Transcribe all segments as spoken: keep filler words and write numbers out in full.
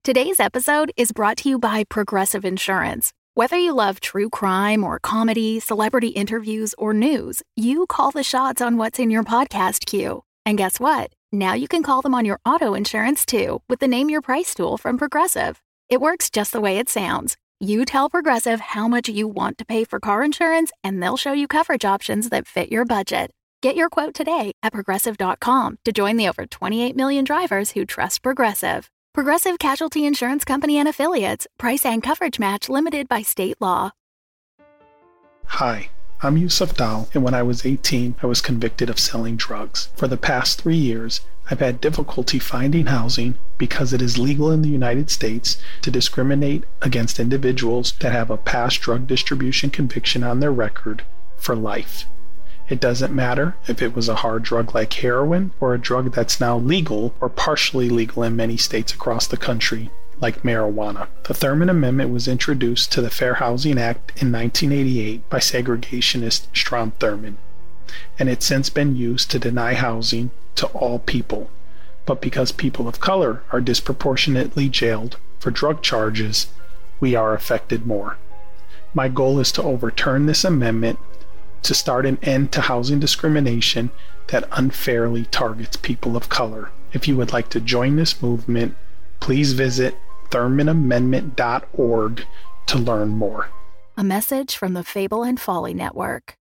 Today's episode is brought to you by Progressive Insurance. Whether you love true crime or comedy, celebrity interviews, or news, you call the shots on what's in your podcast queue. And guess what? Now you can call them on your auto insurance too with the Name Your Price tool from Progressive. It works just the way it sounds. You tell Progressive how much you want to pay for car insurance, and they'll show you coverage options that fit your budget. Get your quote today at progressive dot com to join the over twenty-eight million drivers who trust Progressive. Progressive Casualty Insurance Company and Affiliates. Price and coverage match limited by state law. Hi, I'm Yusuf Dal, and when I was eighteen, I was convicted of selling drugs. For the past three years, I've had difficulty finding housing because it is legal in the United States to discriminate against individuals that have a past drug distribution conviction on their record for life. It doesn't matter if it was a hard drug like heroin or a drug that's now legal or partially legal in many states across the country, like marijuana. The Thurmond Amendment was introduced to the Fair Housing Act in nineteen eighty-eight by segregationist Strom Thurmond, and it's since been used to deny housing to all people. But because people of color are disproportionately jailed for drug charges, we are affected more. My goal is to overturn this amendment to start an end to housing discrimination that unfairly targets people of color. If you would like to join this movement, please visit thurmond amendment dot org to learn more. A message from the Fable and Folly Network.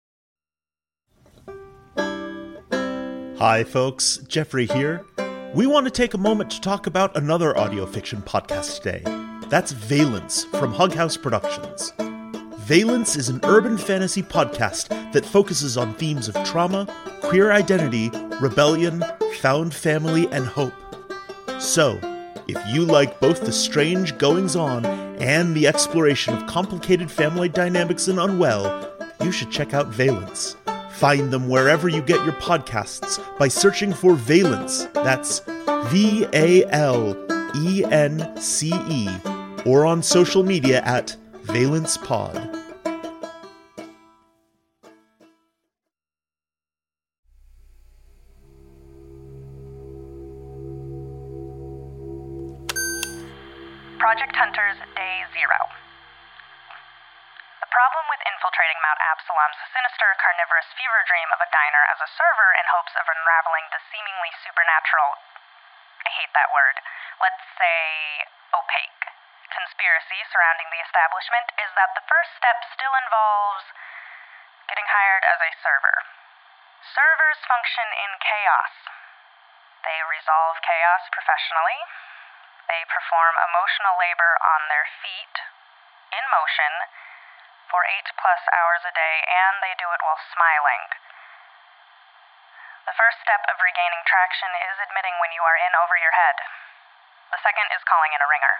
Hi folks, Jeffrey here. We want to take a moment to talk about another audio fiction podcast today. That's Valence from Hug House Productions. Valence is an urban fantasy podcast that focuses on themes of trauma, queer identity, rebellion, found family, and hope. So, if you like both the strange goings-on and the exploration of complicated family dynamics in Unwell, you should check out Valence. Find them wherever you get your podcasts by searching for Valence, that's V A L E N C E, or on social media at Valence Pod. Project Hunters, Day Zero. The problem with infiltrating Mount Absalom's sinister carnivorous fever dream of a diner as a server in hopes of unraveling the seemingly supernatural, I hate that word, let's say opaque, conspiracy surrounding the establishment is that the first step still involves getting hired as a server. Servers function in chaos. They resolve chaos professionally. They perform emotional labor on their feet, in motion, for eight plus hours a day, and they do it while smiling. The first step of regaining traction is admitting when you are in over your head. The second is calling in a ringer.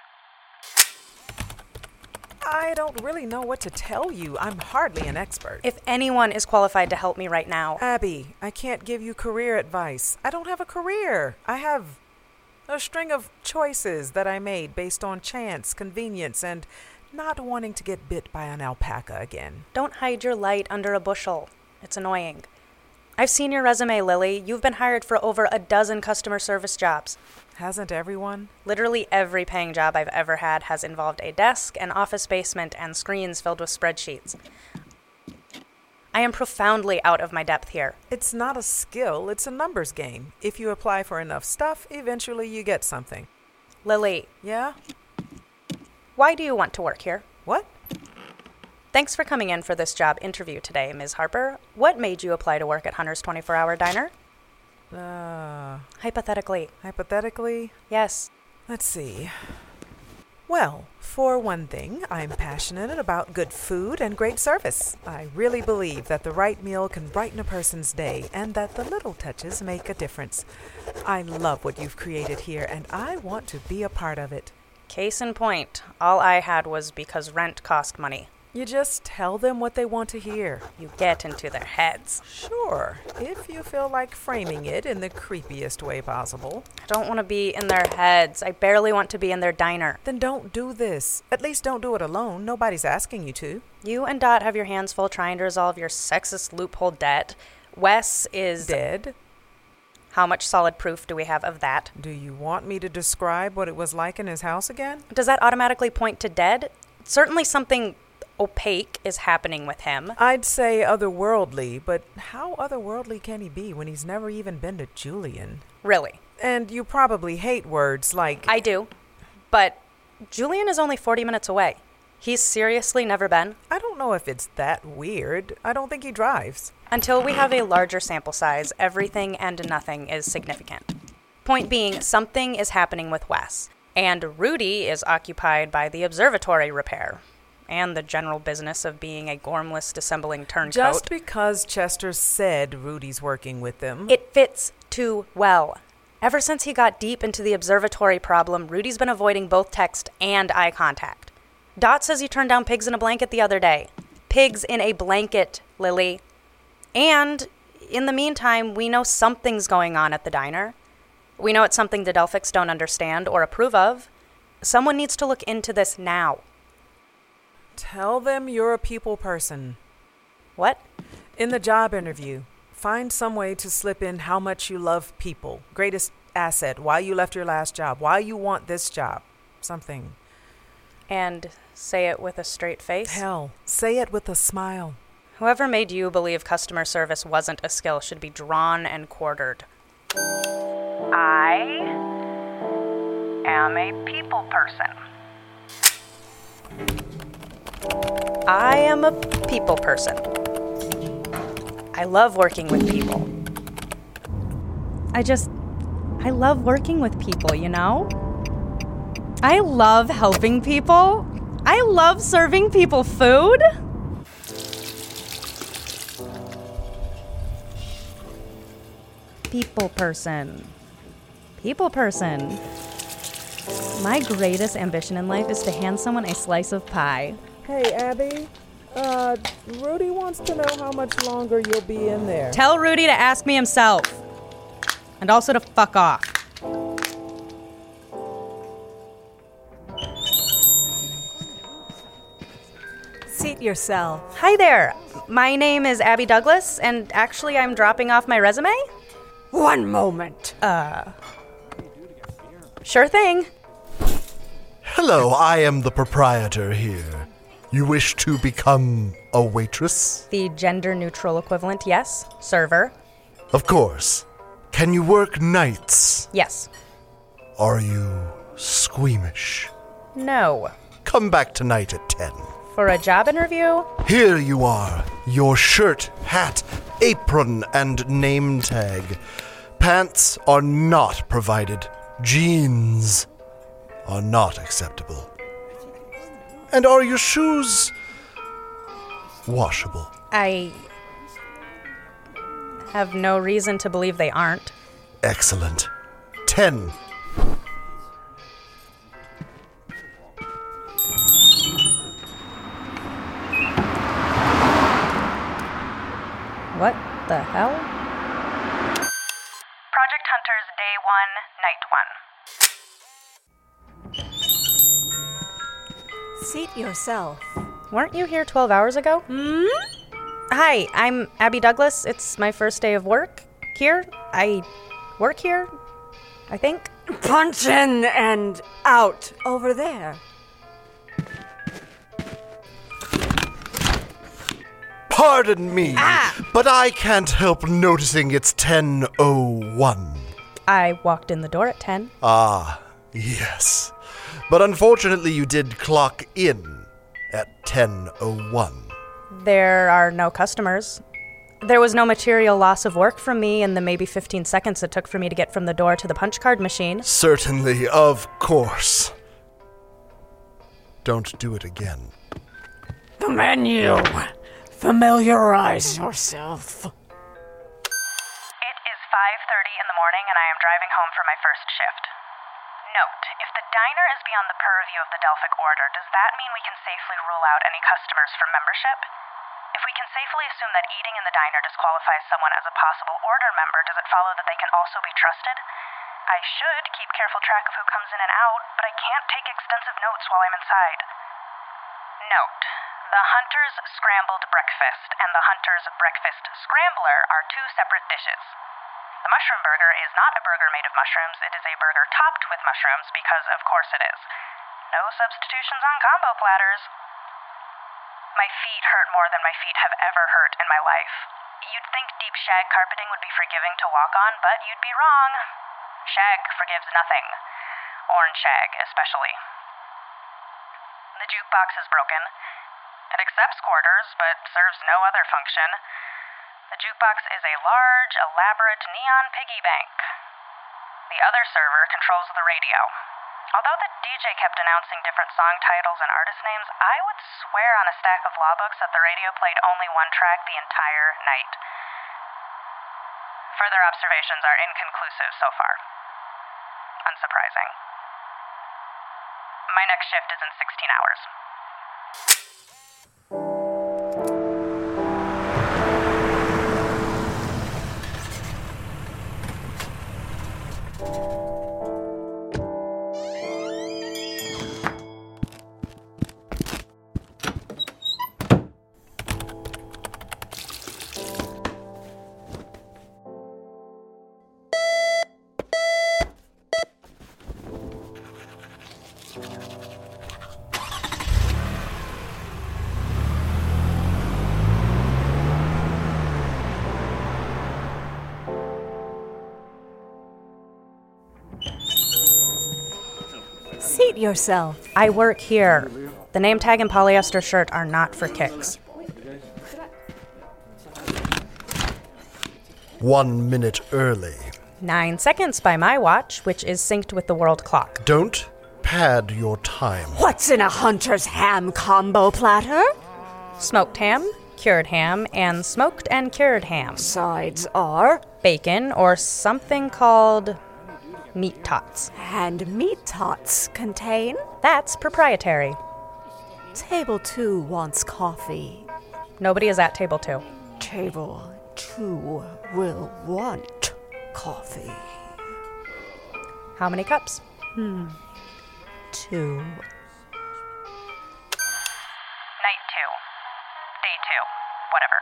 I don't really know what to tell you. I'm hardly an expert. If anyone is qualified to help me right now... Abby, I can't give you career advice. I don't have a career. I have a string of choices that I made based on chance, convenience, and not wanting to get bit by an alpaca again. Don't hide your light under a bushel. It's annoying. I've seen your resume, Lily. You've been hired for over a dozen customer service jobs. Hasn't everyone? Literally every paying job I've ever had has involved a desk, an office basement, and screens filled with spreadsheets. I am profoundly out of my depth here. It's not a skill, it's a numbers game. If you apply for enough stuff, eventually you get something. Lily. Yeah? Why do you want to work here? What? Thanks for coming in for this job interview today, Miz Harper. What made you apply to work at Hunter's twenty-four hour Diner? Uh... Hypothetically. Hypothetically? Yes. Let's see. Well, for one thing, I'm passionate about good food and great service. I really believe that the right meal can brighten a person's day and that the little touches make a difference. I love what you've created here and I want to be a part of it. Case in point, all I had was because rent cost money. You just tell them what they want to hear. You get into their heads. Sure, if you feel like framing it in the creepiest way possible. I don't want to be in their heads. I barely want to be in their diner. Then don't do this. At least don't do it alone. Nobody's asking you to. You and Dot have your hands full trying to resolve your sexist loophole debt. Wes is... Dead? How much solid proof do we have of that? Do you want me to describe what it was like in his house again? Does that automatically point to dead? Certainly something opaque is happening with him. I'd say otherworldly, but how otherworldly can he be when he's never even been to Julian? Really? And you probably hate words like... I do. But Julian is only forty minutes away. He's seriously never been? I don't know if it's that weird. I don't think he drives. Until we have a larger sample size, everything and nothing is significant. Point being, something is happening with Wes. And Rudy is occupied by the observatory repair. And the general business of being a gormless dissembling turncoat. Just because Chester said Rudy's working with them. It fits too well. Ever since he got deep into the observatory problem, Rudy's been avoiding both text and eye contact. Dot says he turned down Pigs in a Blanket the other day. Pigs in a blanket, Lily. And in the meantime, we know something's going on at the diner. We know it's something the Delphics don't understand or approve of. Someone needs to look into this now. Tell them you're a people person. What? In the job interview, find some way to slip in how much you love people. Greatest asset, why you left your last job, why you want this job. Something. And say it with a straight face? Hell, say it with a smile. Whoever made you believe customer service wasn't a skill should be drawn and quartered. I am a people person. I am a people person. I love working with people. I just, I love working with people, you know? I love helping people. I love serving people food. People person. People person. My greatest ambition in life is to hand someone a slice of pie. Hey, Abby. Uh, Rudy wants to know how much longer you'll be in there. Tell Rudy to ask me himself. And also to fuck off. Seat yourself. Hi there. My name is Abby Douglas, and actually I'm dropping off my resume. One moment. Uh, sure thing. Hello, I am the proprietor here. You wish to become a waitress? The gender-neutral equivalent, yes. Server. Of course. Can you work nights? Yes. Are you squeamish? No. Come back tonight at ten. For a job interview? Here you are. Your shirt, hat, apron, and name tag. Pants are not provided. Jeans are not acceptable. And are your shoes washable? I have no reason to believe they aren't. Excellent. Ten. What the hell? Project Hunters, day one, night one. Seat yourself. Weren't you here twelve hours ago? Hmm? Hi, I'm Abby Douglas. It's my first day of work here. I work here, I think. Punch in and out over there. Pardon me, Ah! but I can't help noticing it's ten oh one. I walked in the door at ten. Ah, yes. But unfortunately you did clock in at ten oh one. There are no customers. There was no material loss of work from me in the maybe fifteen seconds it took for me to get from the door to the punch card machine. Certainly, of course. Don't do it again. The menu. Familiarize yourself. It is five thirty in the morning and I am driving home for my first shift. Note, if the diner is beyond the purview of the Delphic Order, does that mean we can safely rule out any customers from membership? If we can safely assume that eating in the diner disqualifies someone as a possible Order member, does it follow that they can also be trusted? I should keep careful track of who comes in and out, but I can't take extensive notes while I'm inside. Note, the Hunter's Scrambled Breakfast and the Hunter's Breakfast Scrambler are two separate dishes. The mushroom burger is not a burger made of mushrooms, it is a burger topped with mushrooms, because of course it is. No substitutions on combo platters. My feet hurt more than my feet have ever hurt in my life. You'd think deep shag carpeting would be forgiving to walk on, but you'd be wrong. Shag forgives nothing. Orange shag, especially. The jukebox is broken. It accepts quarters, but serves no other function. The jukebox is a large, elaborate neon piggy bank. The other server controls the radio. Although the D J kept announcing different song titles and artist names, I would swear on a stack of law books that the radio played only one track the entire night. Further observations are inconclusive so far. Unsurprising. My next shift is in sixteen hours. Seat yourself. I work here. The name tag and polyester shirt are not for kicks. One minute early. Nine seconds by my watch, which is synced with the world clock. Don't pad your time. What's in a hunter's ham combo platter? Smoked ham, cured ham, and smoked and cured ham. Sides are Bacon, or something called meat tots. and meat tots contain. That's proprietary. Table two wants coffee. Nobody is at table two. Table two will want coffee. How many cups? Two. Night two. Day two. Whatever.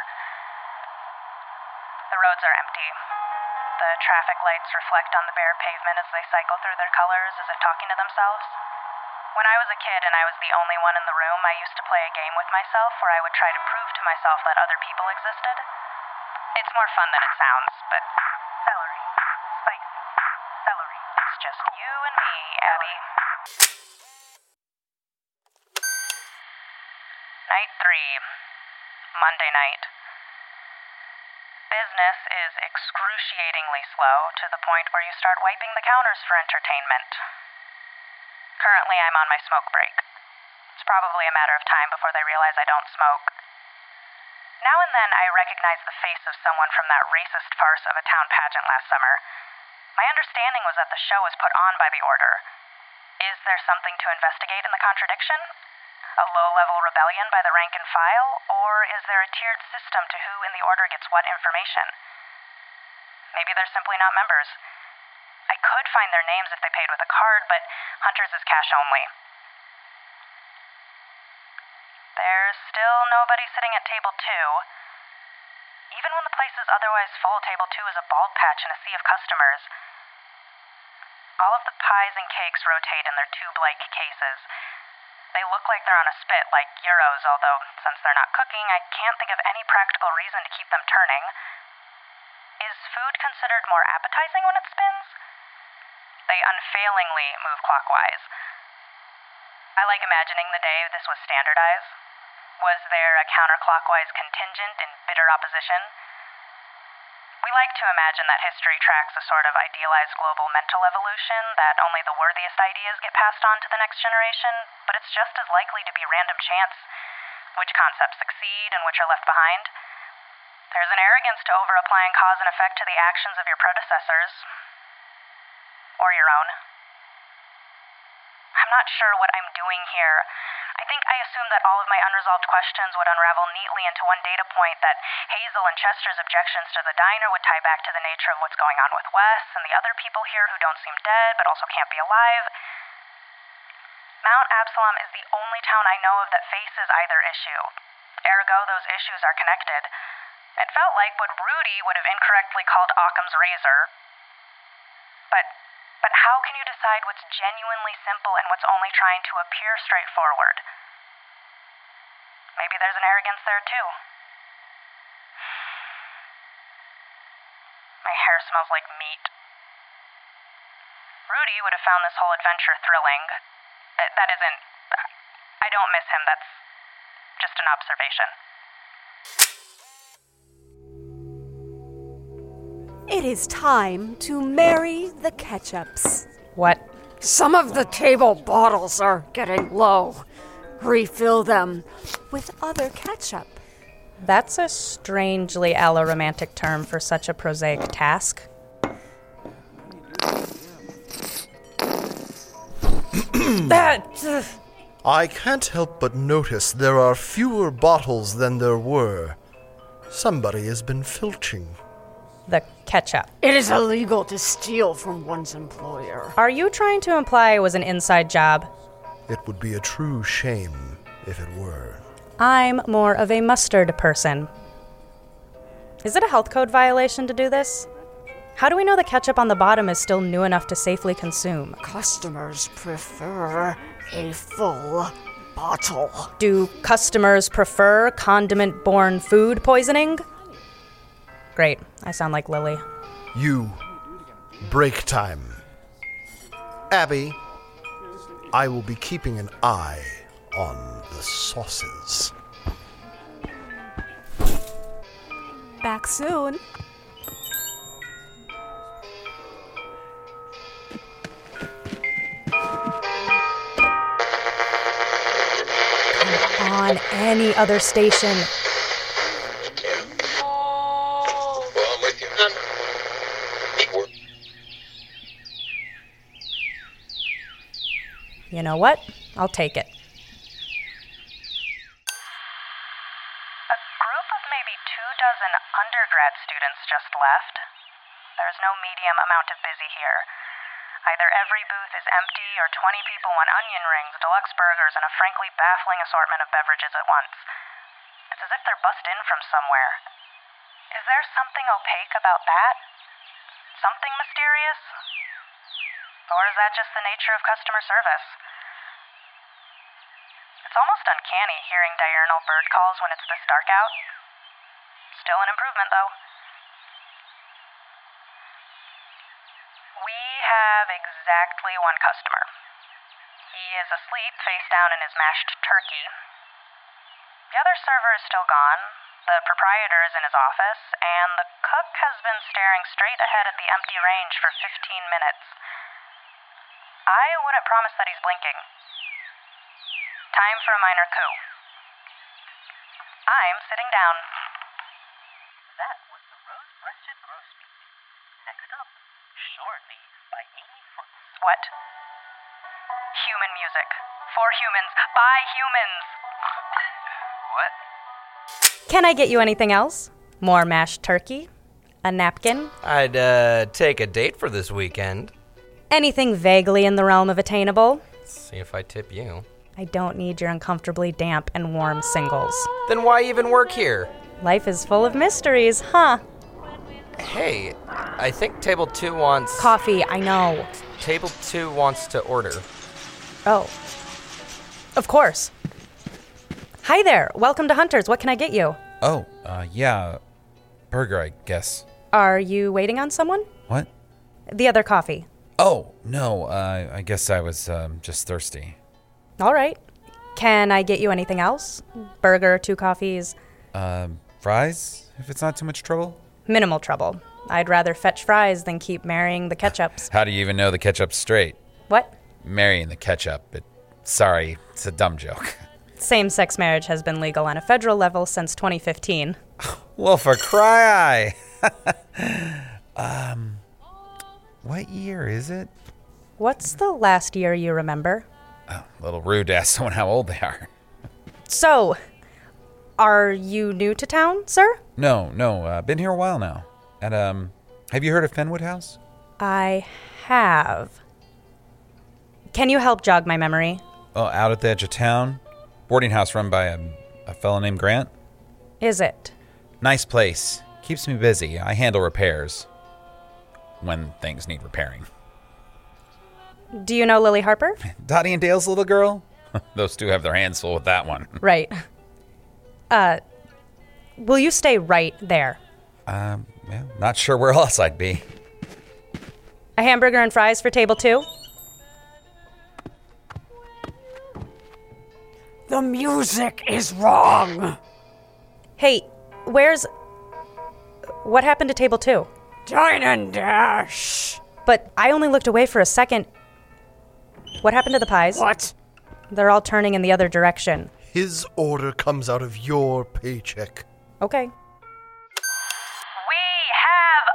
The roads are empty. The traffic lights reflect on the bare pavement as they cycle through their colors as if talking to themselves. When I was a kid and I was the only one in the room, I used to play a game with myself where I would try to prove to myself that other people existed. It's more fun than it sounds, but celery, spicy, celery. It's just you and me, Abby. Night three. Monday night. Business is excruciatingly slow to the point where you start wiping the counters for entertainment. Currently, I'm on my smoke break. It's probably a matter of time before they realize I don't smoke. Now and then, I recognize the face of someone from that racist farce of a town pageant last summer. My understanding was that the show was put on by the order. Is there something to investigate in the contradiction? A low-level rebellion by the rank and file? Or is there a tiered system to who in the order gets what information? Maybe they're simply not members. I could find their names if they paid with a card, but Hunter's is cash only. There's still nobody sitting at table two. Even when the place is otherwise full, table two is a bald patch in a sea of customers. All of the pies and cakes rotate in their tube-like cases. They look like they're on a spit, like gyros, although since they're not cooking, I can't think of any practical reason to keep them turning. Is food considered more appetizing when it spins? They unfailingly move clockwise. I like imagining the day this was standardized. Was there a counterclockwise contingent in bitter opposition? We like to imagine that history tracks a sort of idealized global mental evolution, that only the worthiest ideas get passed on to the next generation, but it's just as likely to be random chance which concepts succeed and which are left behind. There's an arrogance to over-applying cause and effect to the actions of your predecessors. Or your own. I'm not sure what I'm doing here. I think I assumed that all of my unresolved questions would unravel neatly into one data point, that Hazel and Chester's objections to the diner would tie back to the nature of what's going on with Wes and the other people here who don't seem dead but also can't be alive. Mount Absalom is the only town I know of that faces either issue. Ergo, those issues are connected. It felt like what Rudy would have incorrectly called Occam's razor. But, but how can you decide what's genuinely simple and what's only trying to appear straightforward? Maybe there's an arrogance there too. My hair smells like meat. Rudy would have found this whole adventure thrilling. That isn't... I don't miss him, that's just an observation. It is time to marry the ketchups. What? Some of the table bottles are getting low. Refill them with other ketchup. That's a strangely alloromantic term for such a prosaic task. That... Uh, I can't help but notice there are fewer bottles than there were. Somebody has been filching. The ketchup. it is illegal to steal from one's employer. Are you trying to imply it was an inside job? It would be a true shame if it were. I'm more of a mustard person. Is it a health code violation to do this? How do we know the ketchup on the bottom is still new enough to safely consume? Customers prefer a full bottle. Do customers prefer condiment-borne food poisoning? Great. I sound like Lily. You. Break time. Abby, I will be keeping an eye on the sauces. Back soon. On any other station. You know what? I'll take it. A group of maybe two dozen undergrad students just left. There's no medium amount of busy here. Either every booth is empty or twenty people want onion rings, deluxe burgers, and a frankly baffling assortment of beverages at once. It's as if they're bussed in from somewhere. Is there something opaque about that? Something mysterious? Or is that just the nature of customer service? It's almost uncanny hearing diurnal bird calls when it's this dark out. Still an improvement, though. We have exactly one customer. He is asleep, face down in his mashed turkey. The other server is still gone, the proprietor is in his office, and the cook has been staring straight ahead at the empty range for fifteen minutes. I wouldn't promise that he's blinking. Time for a minor coup. I'm sitting down. That was the rose-breasted grosbeak. Next up, shore leave by Amy Foots. What? Human music. For humans. By humans. What? Can I get you anything else? More mashed turkey? A napkin? I'd, uh, take a date for this weekend. Anything vaguely in the realm of attainable? See if I tip you. I don't need your uncomfortably damp and warm singles. Then why even work here? Life is full of mysteries, huh? Hey, I think table two wants... Coffee, I know. Table two wants to order. Oh. Of course. Hi there. Welcome to Hunter's. What can I get you? Oh, uh, yeah. Burger, I guess. Are you waiting on someone? What? The other coffee. Oh, no, uh, I guess I was um, just thirsty. All right. Can I get you anything else? Burger, two coffees? Um, fries, if it's not too much trouble? Minimal trouble. I'd rather fetch fries than keep marrying the ketchups. How do you even know the ketchup's straight? What? Marrying the ketchup. It, sorry, it's a dumb joke. Same-sex marriage has been legal on a federal level since twenty fifteen. Well, for cry eye. um, what year is it? What's the last year you remember? Oh, a little rude to ask someone how old they are. So, are you new to town, sir? No, no, uh, been here a while now. And, um, have you heard of Fenwood House? I have. Can you help jog my memory? Oh, out at the edge of town. Boarding house run by a, a fellow named Grant. Is it? Nice place. Keeps me busy. I handle repairs when things need repairing. Do you know Lily Harper? Dottie and Dale's little girl? Those two have their hands full with that one. Right. Uh, will you stay right there? Um, yeah, not sure where else I'd be. A hamburger and fries for table two? The music is wrong. Hey, where's... What happened to table two? Dine and dash. But I only looked away for a second. What happened to the pies? What? They're all turning in the other direction. His order comes out of your paycheck. Okay. We have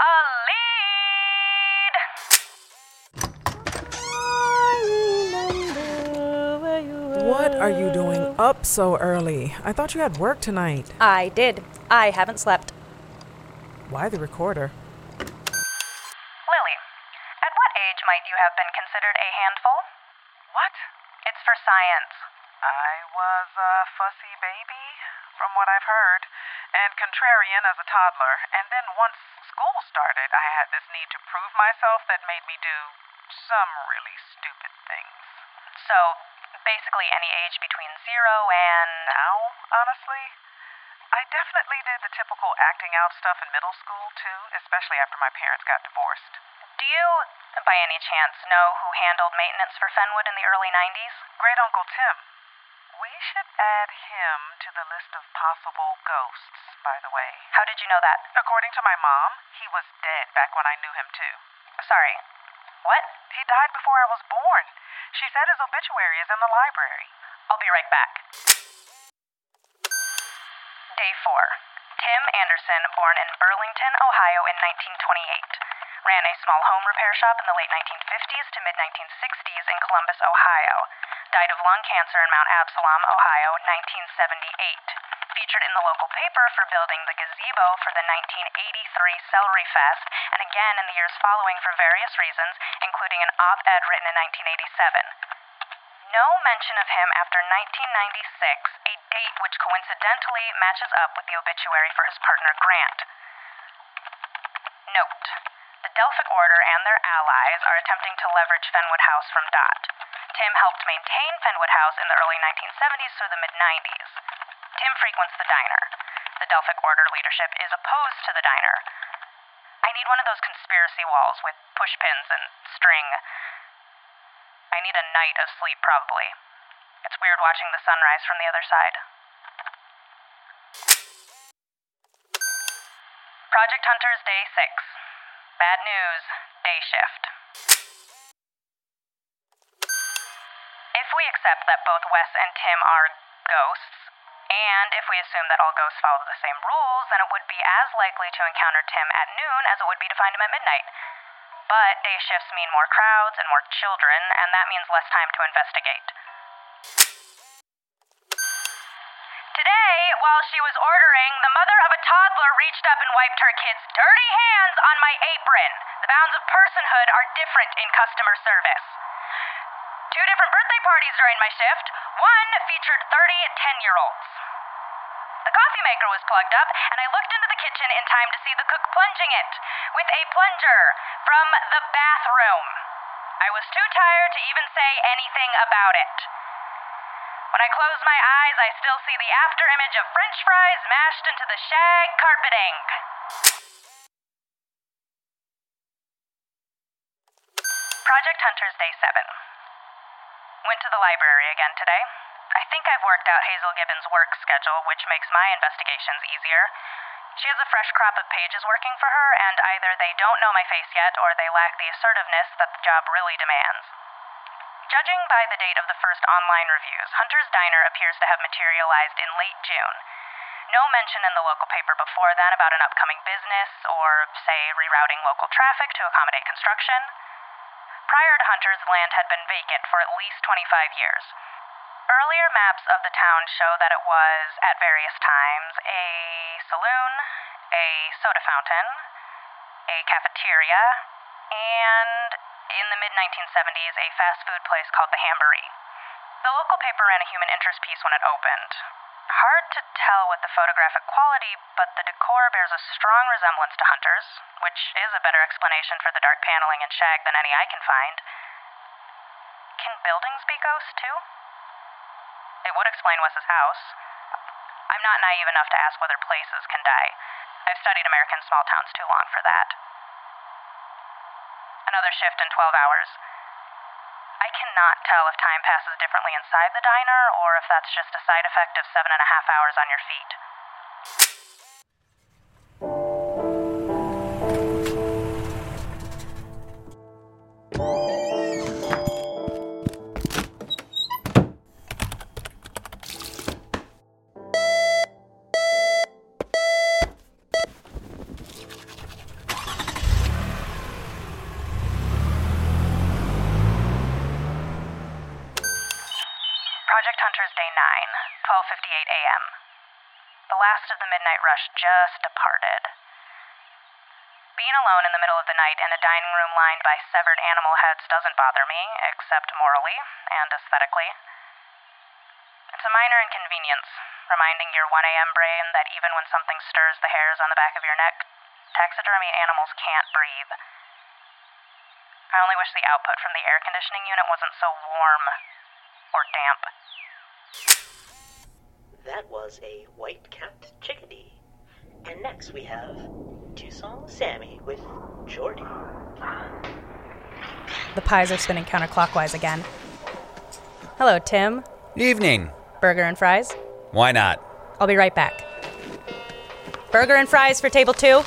a lead! What are you doing up so early? I thought you had work tonight. I did. I haven't slept. Why the recorder? Lily, at what age might you have been considered a handful? What? It's for science. I was a fussy baby, from what I've heard, and contrarian as a toddler. And then once school started, I had this need to prove myself that made me do some really stupid things. So, basically any age between zero and... Now, honestly, I definitely did the typical acting out stuff in middle school, too, especially after my parents got divorced. Do you, by any chance, know who handled maintenance for Fenwood in the early nineties? Great Uncle Tim. We should add him to the list of possible ghosts, by the way. How did you know that? According to my mom, he was dead back when I knew him, too. Sorry. What? He died before I was born. She said his obituary is in the library. I'll be right back. Day four. Tim Anderson, born in Burlington, Ohio in nineteen twenty-eight. Ran a small home repair shop in the late nineteen fifties to mid nineteen sixties in Columbus, Ohio. Died of lung cancer in Mount Absalom, Ohio, nineteen seventy-eight. Featured in the local paper for building the gazebo for the nineteen eighty-three Celery Fest, and again in the years following for various reasons, including an op-ed written in nineteen eighty-seven. No mention of him after nineteen ninety-six, a date which coincidentally matches up with the obituary for his partner Grant. Note: the Delphic Order and their allies are attempting to leverage Fenwood House from Dot. Tim helped maintain Fenwood House in the early nineteen seventies through the mid-nineties. Tim frequents the diner. The Delphic Order leadership is opposed to the diner. I need one of those conspiracy walls with pushpins and string. I need a night of sleep, probably. It's weird watching the sunrise from the other side. Project Hunters, Day six. Bad news, day shift. If we accept that both Wes and Tim are ghosts, and if we assume that all ghosts follow the same rules, then it would be as likely to encounter Tim at noon as it would be to find him at midnight. But day shifts mean more crowds and more children, and that means less time to investigate. Today, while she was ordering, the mother of a toddler reached up and wiped her kid's dirty hands on my apron. The bounds of personhood are different in customer service. Two different birthday parties during my shift. One featured thirty ten-year-olds. The coffee maker was plugged up, and I looked into the kitchen in time to see the cook plunging it with a plunger from the bathroom. I was too tired to even say anything about it. When I close my eyes, I still see the after image of French fries mashed into the shag carpeting. Project Hunters, Day seven. Went to the library again today. I think I've worked out Hazel Gibbons' work schedule, which makes my investigations easier. She has a fresh crop of pages working for her, and either they don't know my face yet, or they lack the assertiveness that the job really demands. Judging by the date of the first online reviews, Hunter's Diner appears to have materialized in late June. No mention in the local paper before then about an upcoming business, or, say, rerouting local traffic to accommodate construction. Prior to Hunter's, the land had been vacant for at least twenty-five years. Earlier maps of the town show that it was, at various times, a saloon, a soda fountain, a cafeteria, and, in the mid nineteen seventies, a fast food place called the Hamburee. The local paper ran a human interest piece when it opened. Hard to tell with the photographic quality, but the decor bears a strong resemblance to Hunter's, which is a better explanation for the dark paneling and shag than any I can find. Can buildings be ghosts, too? It would explain Wes's house. I'm not naive enough to ask whether places can die. I've studied American small towns too long for that. Another shift in twelve hours. I cannot tell if time passes differently inside the diner or if that's just a side effect of seven and a half hours on your feet. Project Hunter's Day nine, twelve fifty-eight a.m. The last of the midnight rush just departed. Being alone in the middle of the night in a dining room lined by severed animal heads doesn't bother me, except morally and aesthetically. It's a minor inconvenience, reminding your one a.m. brain that even when something stirs the hairs on the back of your neck, taxidermy animals can't breathe. I only wish the output from the air conditioning unit wasn't so warm or damp. That was a white-capped chickadee. And next we have Tucson Sammy with Jordy. The pies are spinning counterclockwise again. Hello, Tim. Evening. Burger and fries? Why not? I'll be right back. Burger and fries for table two.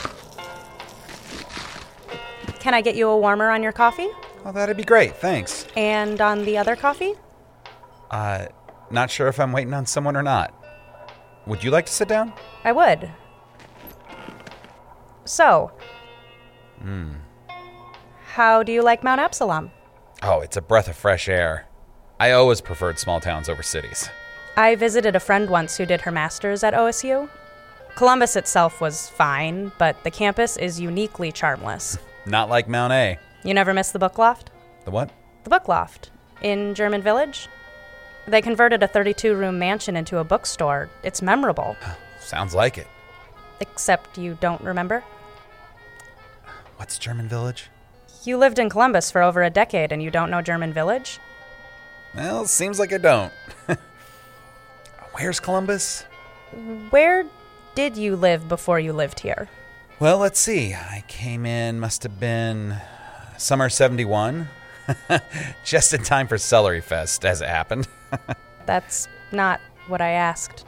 Can I get you a warmer on your coffee? Oh, that'd be great, thanks. And on the other coffee? Uh, not sure if I'm waiting on someone or not. Would you like to sit down? I would. So, Hmm. how do you like Mount Absalom? Oh, it's a breath of fresh air. I always preferred small towns over cities. I visited a friend once who did her master's at O S U. Columbus itself was fine, but the campus is uniquely charmless. Not like Mount A. You never missed the book loft? The what? The book loft in German Village. They converted a thirty-two room mansion into a bookstore. It's memorable. Sounds like it. Except you don't remember? What's German Village? You lived in Columbus for over a decade and you don't know German Village? Well, seems like I don't. Where's Columbus? Where did you live before you lived here? Well, let's see. I came in, must have been summer seventy-one. Just in time for Celery Fest, as it happened. That's not what I asked.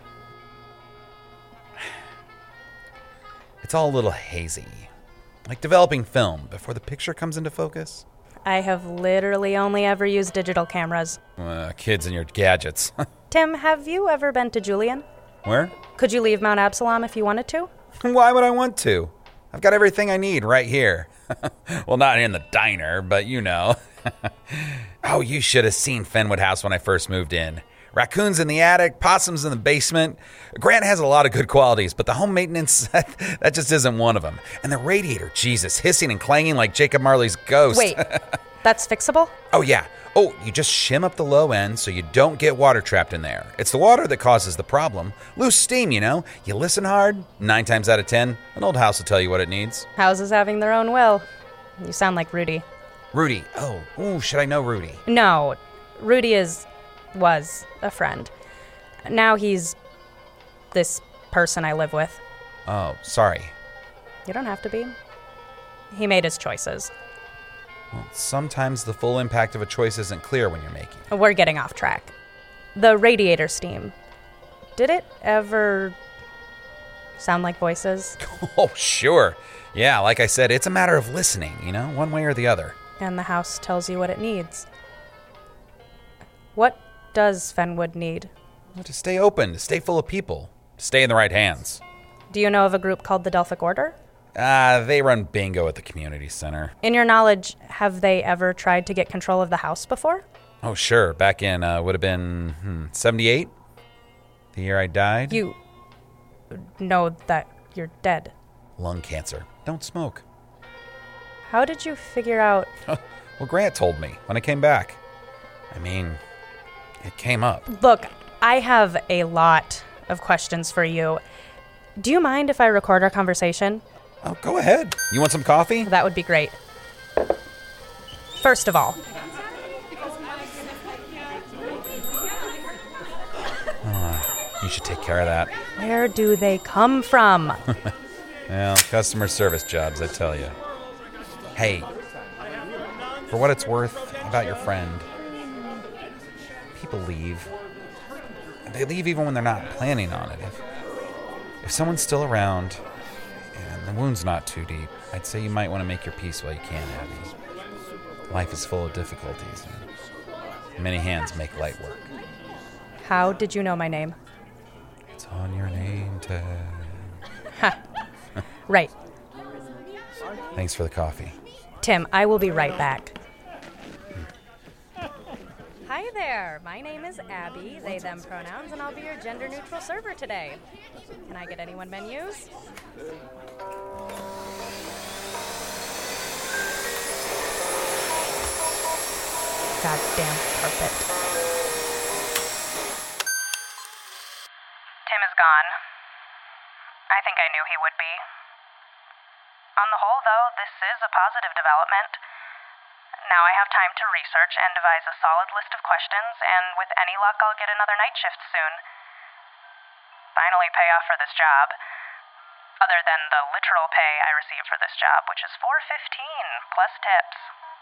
It's all a little hazy. Like developing film before the picture comes into focus. I have literally only ever used digital cameras. Uh, kids and your gadgets. Tim, have you ever been to Julian? Where? Could you leave Mount Absalom if you wanted to? Why would I want to? I've got everything I need right here. Well, not in the diner, but you know. Oh, you should have seen Fenwood House when I first moved in. Raccoons in the attic, possums in the basement. Grant has a lot of good qualities, but the home maintenance, that just isn't one of them. And the radiator, Jesus, hissing and clanging like Jacob Marley's ghost. Wait, that's fixable? Oh, yeah. Oh, you just shim up the low end so you don't get water trapped in there. It's the water that causes the problem. Loose steam, you know. You listen hard, nine times out of ten, an old house will tell you what it needs. Houses having their own will. You sound like Rudy. Rudy. Oh, ooh, should I know Rudy? No, Rudy is, was a friend. Now he's this person I live with. Oh, sorry. You don't have to be. He made his choices. Well, sometimes the full impact of a choice isn't clear when you're making it. We're getting off track. The radiator steam. Did it ever sound like voices? Oh, sure. Yeah, like I said, it's a matter of listening, you know, one way or the other. And the house tells you what it needs. What does Fenwood need? Well, to stay open, to stay full of people, to stay in the right hands. Do you know of a group called the Delphic Order? Ah, uh, they run bingo at the community center. In your knowledge, have they ever tried to get control of the house before? Oh, sure. Back in, uh, would have been, hmm, seventy-eight? The year I died? You know that you're dead. Lung cancer. Don't smoke. How did you figure out... Well, Grant told me when I came back. I mean, it came up. Look, I have a lot of questions for you. Do you mind if I record our conversation? Oh, go ahead. You want some coffee? That would be great. First of all, oh, you should take care of that. Where do they come from? Well, customer service jobs, I tell you. Hey, for what it's worth about your friend, people leave. They leave even when they're not planning on it. If, if someone's still around and the wound's not too deep, I'd say you might want to make your peace while you can, Abby. Life is full of difficulties, and many hands make light work. How did you know my name? It's on your name tag. Ha. Right. Thanks for the coffee. Tim, I will be right back. Hi there. My name is Abby, they, them pronouns, and I'll be your gender-neutral server today. Can I get anyone menus? Goddamn carpet. Tim is gone. I think I knew he would be. On the whole, though, this is a positive development. Now I have time to research and devise a solid list of questions, and with any luck, I'll get another night shift soon. Finally pay off for this job. Other than the literal pay I receive for this job, which is four fifteen plus tips.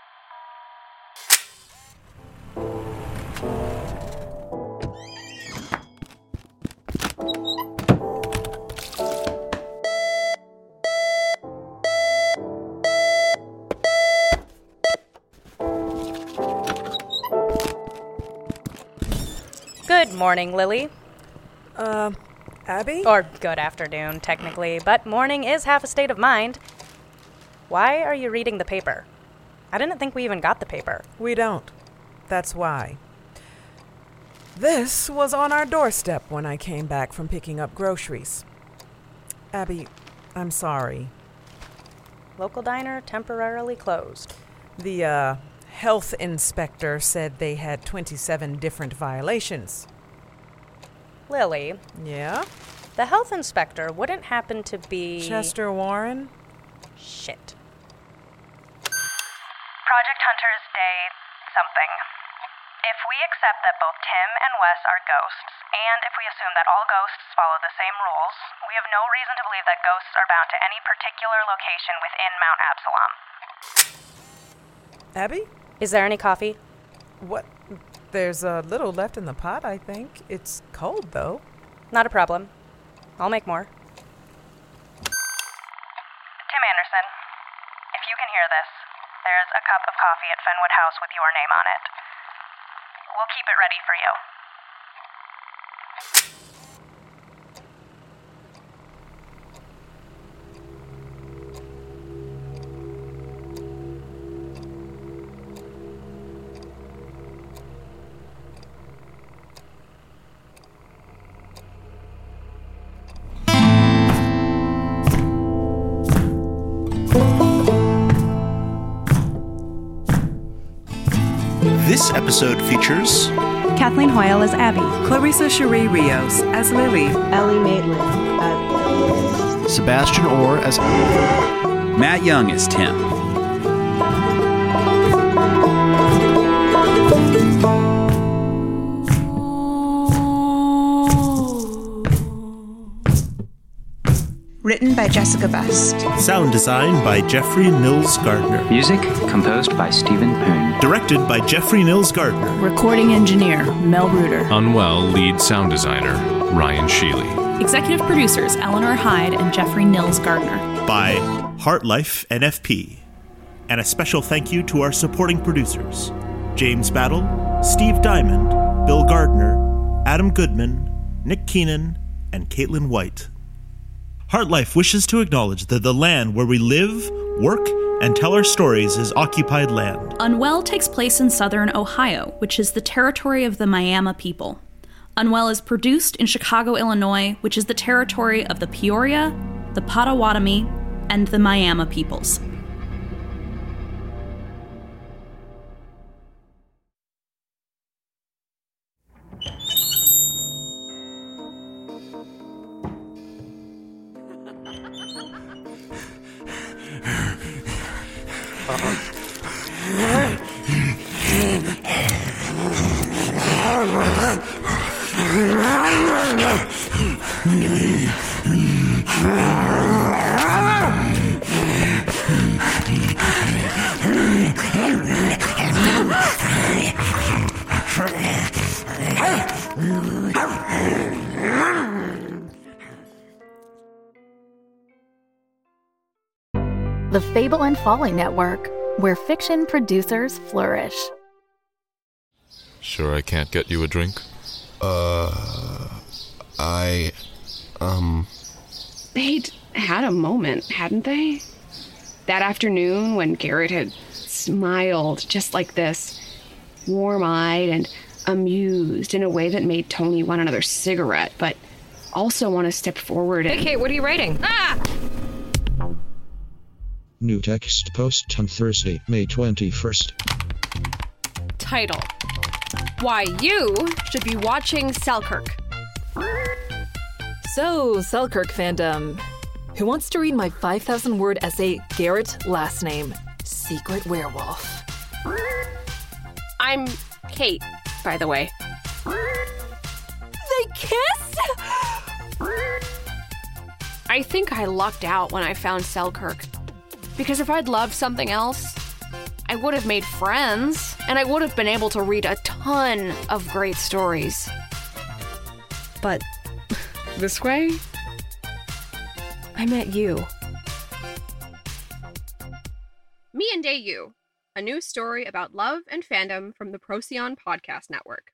Good morning, Lily. Uh, Abby? Or good afternoon, technically, but morning is half a state of mind. Why are you reading the paper? I didn't think we even got the paper. We don't. That's why. This was on our doorstep when I came back from picking up groceries. Abby, I'm sorry. Local diner temporarily closed. The, uh, health inspector said they had twenty-seven different violations. Lily. Yeah? The health inspector wouldn't happen to be... Chester Warren? Shit. Project Hunter's Day something. If we accept that both Tim and Wes are ghosts, and if we assume that all ghosts follow the same rules, we have no reason to believe that ghosts are bound to any particular location within Mount Absalom. Abby? Is there any coffee? What? There's a little left in the pot, I think. It's cold, though. Not a problem. I'll make more. Tim Anderson, if you can hear this, there's a cup of coffee at Fenwood House with your name on it. We'll keep it ready for you. This episode features Kathleen Hoyle as Abby, Clarissa Cherie Rios as Lily, Ellie Maitland as Sebastian Orr as Matt Young as Tim. Written by Jessica Best. Sound design by Jeffrey Nils Gardner. Music composed by Stephen Poon. Directed by Jeffrey Nils Gardner. Recording engineer Mel Reuter. Unwell lead sound designer Ryan Sheely. Executive producers Eleanor Hyde and Jeffrey Nils Gardner. By Heartlife N F P. And a special thank you to our supporting producers, James Battle, Steve Diamond, Bill Gardner, Adam Goodman, Nick Keenan, and Caitlin White. Heartlife wishes to acknowledge that the land where we live, work, and tell our stories is occupied land. Unwell takes place in southern Ohio, which is the territory of the Miami people. Unwell is produced in Chicago, Illinois, which is the territory of the Peoria, the Potawatomi, and the Miami peoples. The Fable and Folly Network, where fiction producers flourish. Sure I can't get you a drink? Uh, I, um... They'd had a moment, hadn't they? That afternoon when Garrett had smiled just like this, warm-eyed and amused in a way that made Tony want another cigarette, but also want to step forward and... Hey, Kate, what are you writing? Ah! New text post on Thursday, May twenty-first. Title: Why You Should Be Watching Selkirk. So, Selkirk fandom. Who wants to read my five thousand word essay, Garrett, last name, Secret Werewolf? I'm Kate, by the way. They kissed? I think I lucked out when I found Selkirk. Because if I'd loved something else, I would have made friends, and I would have been able to read a ton of great stories. But this way, I met you. Me and Day You, a new story about love and fandom from the Procyon Podcast Network.